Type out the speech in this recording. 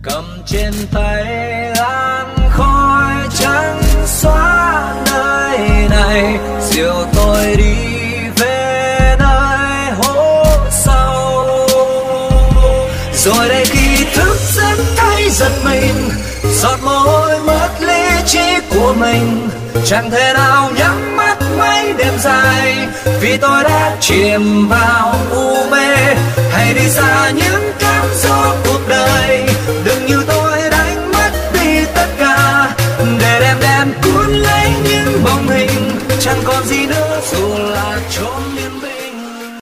cầm trên tay làn khói trắng xóa nơi này, dìu tôi đi về nơi hố sâu. Rồi đây khi thức giấc thấy giật mình, giọt mồ hôi mất lý trí của mình, chẳng thể nào nhắm mắt mấy đêm dài, vì tôi đã chìm vào u mê. Hãy đi xa những cám dỗ cuộc đời,